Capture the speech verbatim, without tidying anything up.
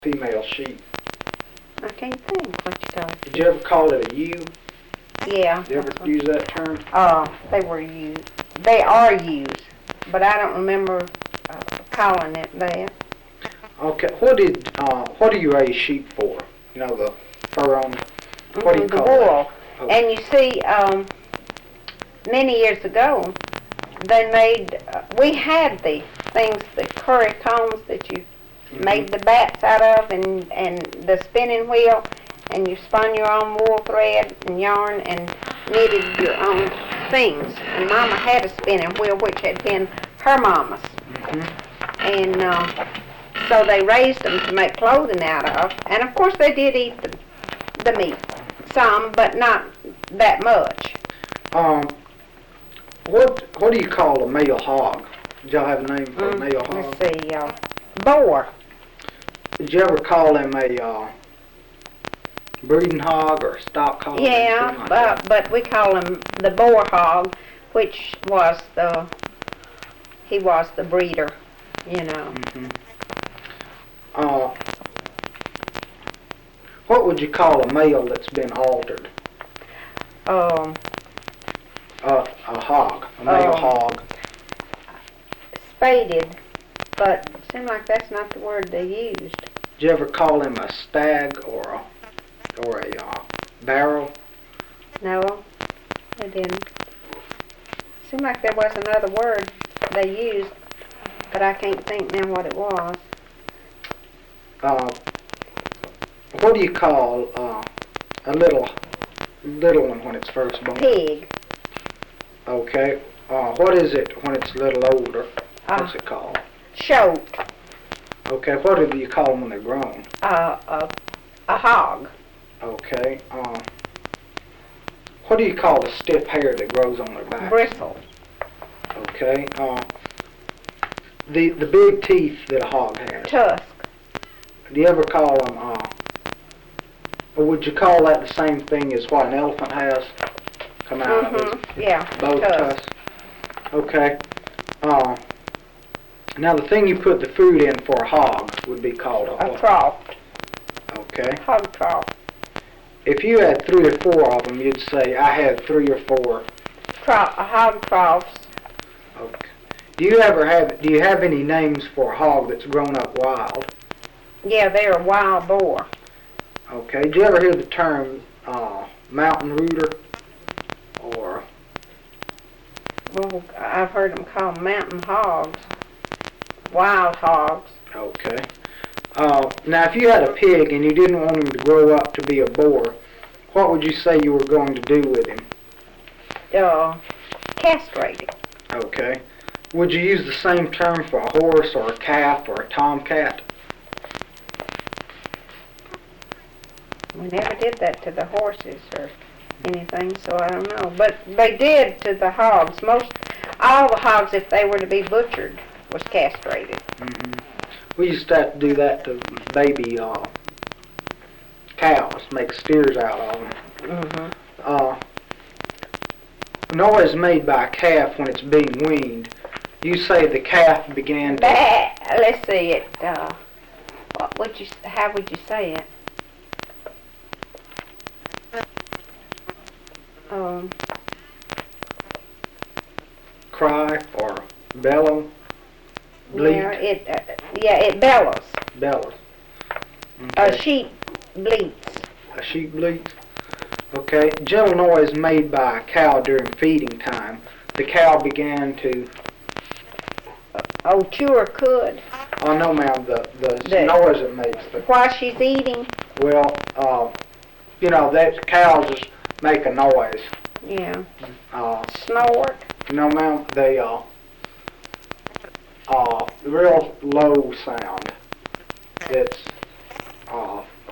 female sheep? I can't think what you call it. Did you ever call it a ewe? Yeah. Did you ever that's what- use that term? Uh, they were used. They are used, but I don't remember uh, calling it that. Okay, what did, uh, what do you raise sheep for? You know, the fur on, what do you Mhm, the call wool. that? And you see, um, many years ago, they made, uh, we had the things, the curry combs that you Mhm. made the bats out of, and, and the spinning wheel, and you spun your own wool thread and yarn and knitted your own things. And Mama had a spinning wheel, which had been her mama's. Mhm. And um, so they raised them to make clothing out of. And of course they did eat the, the meat, some, but not that much. Um, what, what do you call a male hog? Did y'all have a name for a Mm, male hog? Let's see, uh, boar. Did you ever call them a, uh, breeding hog or stock hog? or Yeah, anything like that? but, but we call him the boar hog, which was the, he was the breeder, you know. Mhm. Uh, what would you call a male that's been altered? Um, Uh, a hog, a male Oh. hog. spaded, but it seemed like that's not the word they used. Did you ever call him a stag or a, or a uh, barrel? No, they didn't. Seemed like there was another word they used, but I can't think now what it was. Uh, what do you call uh, a little little one when it's first born? Pig. Okay. Uh, what is it when it's a little older? What's Uh, it called? shoat. Okay. What do you call them when they're grown? Uh, a, a hog. Okay. Uh, what do you call the stiff hair that grows on their back? Bristle. Okay. Uh, the the big teeth that a hog has. Tusk. Do you ever call them? Uh, or would you call that the same thing as what an elephant has? Come out of Mm-hmm. his Yeah. both tusk. tusks. Okay. Uh, now the thing you put the food in for a hog would be called a A what? trough. Okay. Hog trough. If you had three or four of them, you'd say I had three or four. Trough. A hog troughs. Okay. Do you ever have? Do you have any names for a hog that's grown up wild? Yeah, they're a wild boar. Okay. Did you ever hear the term uh, mountain rooter? Or Well, I've heard them called mountain hogs. Wild hogs. okay. Uh, now, if you had a pig and you didn't want him to grow up to be a boar, what would you say you were going to do with him? Uh, castrated. Okay. Would you use the same term for a horse or a calf or a tomcat? We never did that to the horses or anything, so I don't know. But they did to the hogs. Most, all the hogs, if they were to be butchered, was castrated. Mm-hmm. We used to have to do that to baby uh, cows, make steers out of them. Mm-hmm. Uh, noise made by a calf when it's being weaned. You say the calf began to... That, let's see it. Uh, what would you? How would you say it? Um, cry or bellow, bleat, yeah, it. Uh, yeah, it bellows. bellows. A Okay. sheep bleats. A sheep bleats. Okay. Gentle noise made by a cow during feeding time. The cow began to... Oh, chew or could. Oh no, ma'am. The the, The- noise it makes. The, While she's eating. well, uh, you know that cows just make a noise. Yeah. Uh, Snort. no, ma'am. They uh, uh, real low sound. It's uh,